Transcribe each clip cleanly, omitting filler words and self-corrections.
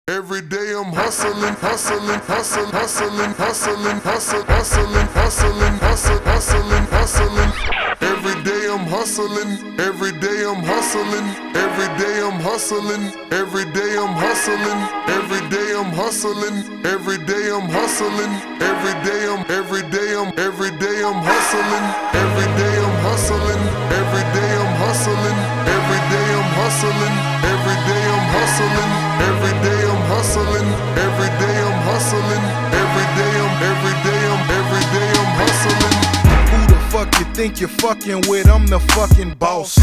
Every day I'm hustling, hustling, hustling, hustling, hustling, hustling, hustling, hustling, hustling, hustling, hustling. Every day I'm hustling, every day I'm hustling, every day I'm hustling, every day I'm hustling, every day I'm hustling, every day I'm hustling, every day I'm every day I'm every day I'm hustling, every day I'm hustling, every day I'm hustling, every day I'm hustling, every day I'm hustling, every day I'm hustling, every day I'm hustling, every day I'm hustling. Who the fuck you think you're fucking with? I'm the fucking boss.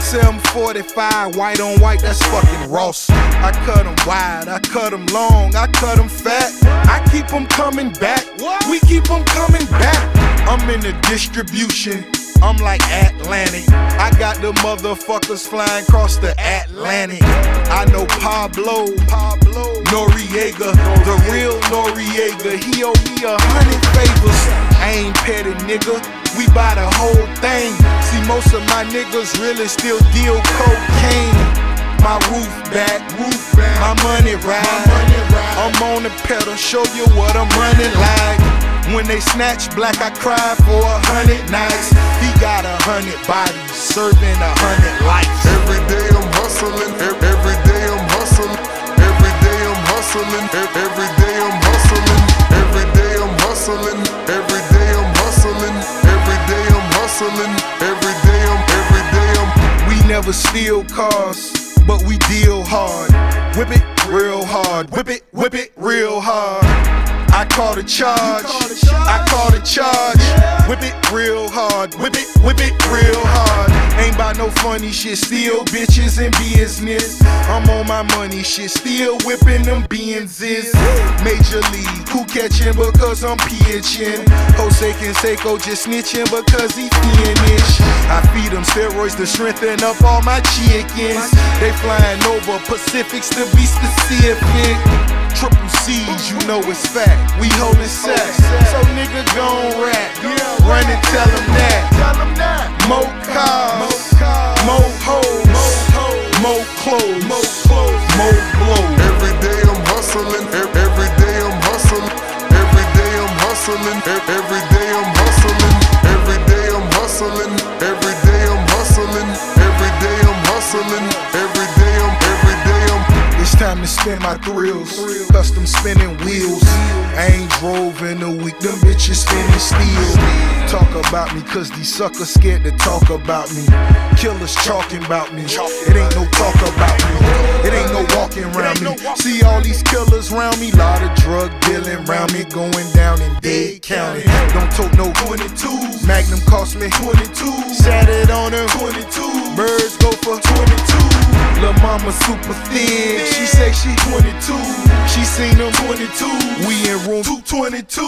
745, white on white, that's fucking Ross. I cut them wide, I cut them long, I cut them fat. I keep them coming back, we keep them coming back. I'm in the distribution, I'm like Atlantic. I got the motherfuckers flying across the Atlantic. I know Pablo Noriega, the real Noriega. He owe me 100 favors. I ain't petty, nigga, we buy the whole thing. See, most of my niggas really still deal cocaine. My roof back, my money ride. I'm on the pedal, show you what I'm running like. When they snatch black, I cry for 100 nights. He got 100 bodies, serving 100 lives. Every day I'm hustling, every day I'm hustling, every day I'm hustling, every day I'm hustling, every day I'm hustling, every day I'm hustling, every day I'm hustling, every day I'm. We never steal cars, but we deal hard. Whip it real hard, whip it real hard. I call the charge, I call the charge. Whip it real hard, whip it real hard. Ain't by no funny shit, still bitches in business. I'm on my money shit, still whipping them Benzes. Major League, who catching because I'm pitching? Jose Canseco just snitching because he finish. I feed them steroids to strengthen up all my chickens. They flying over Pacifics to be specific. Triple C's, you know it's fact. We holdin' sacks, so nigga gon' rap. Run and tell them that. More cars, more hoes, more clothes, more blows. Every day I'm hustling, every day I'm hustling, every day I'm hustling, every day I'm hustling, every day I'm hustling, every day I'm hustling, every day I'm hustling, every day I'm. It's time to spend my thrills, custom spinning wheels. I ain't drove in a week, them bitches spinning steel. Talk about me, cause these suckers scared to talk about me. Killers talking about me, it ain't no talk about me. It ain't no walking around me. See all these killers around me, lot of drug dealing around me, going down in Dade County. Don't tote no 22s, Magnum cost me 22. Sat it on her 22, birds go for 22. Lil' mama super thin, she say she 22. She seen them 22, we in room 222.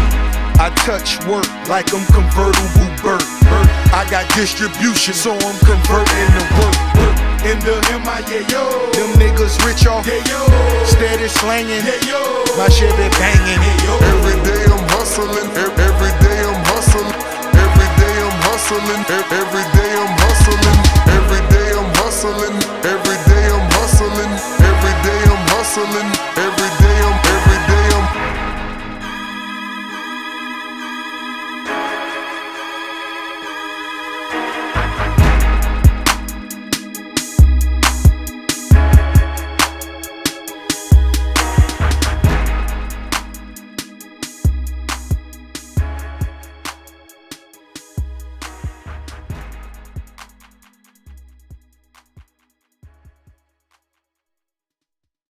I touch work like I'm convertible Burt. I got distribution, so I'm converting to work. In the MIA, yo, them niggas rich off, steady slanging, my Chevy banging. Every day I'm hustling, every day I'm hustling, every day I'm hustling, every day I'm hustling, every day I'm hustling, every day I'm hustling, every day I'm hustling.